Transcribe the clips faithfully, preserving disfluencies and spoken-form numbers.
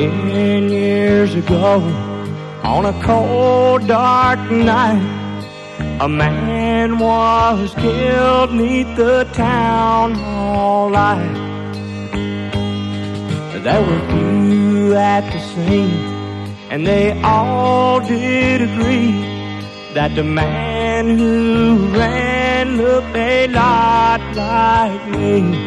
Ten years ago, on a cold, dark night, a man was killed 'neath the town hall light. There were few at the scene, and they all did agree that the man who ran looked a lot like me.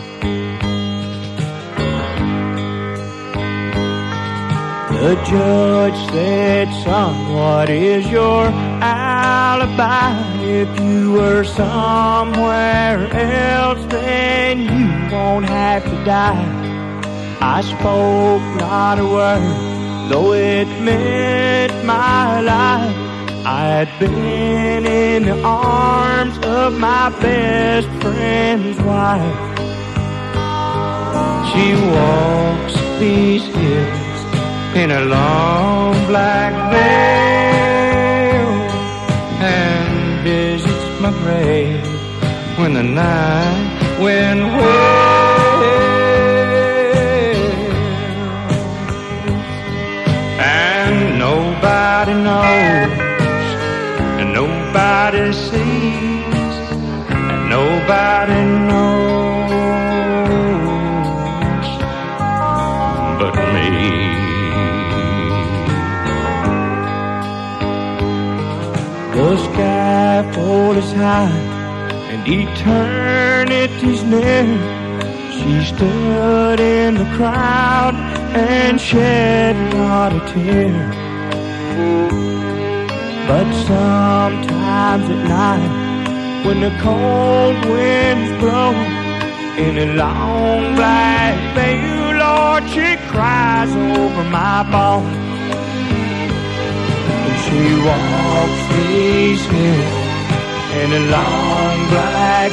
The judge said, "Son, what is your alibi? If you were somewhere else, then you won't have to die." I spoke not a word, though it meant my life. I had been in the arms of my best friend's wife. She walks these hills in a long black veil and visits my grave when the night wind wails. And nobody knows, and nobody sees, and nobody knows but me. The scaffold is high and eternity's near. She stood in the crowd and shed not a tear. But sometimes at night, when the cold winds blow, in a long black veil, Lord, she cries over my bones. She walks these hills in a long black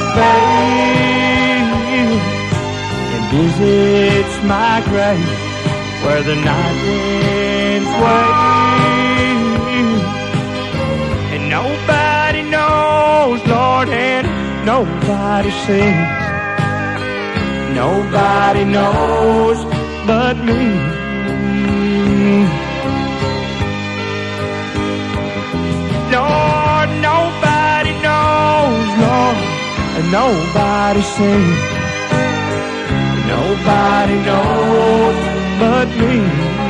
veil and visits my grave where the night winds wail. And nobody knows, Lord, and nobody sees. Nobody knows but me. Lord, nobody knows, Lord, and nobody sees. Nobody knows but me.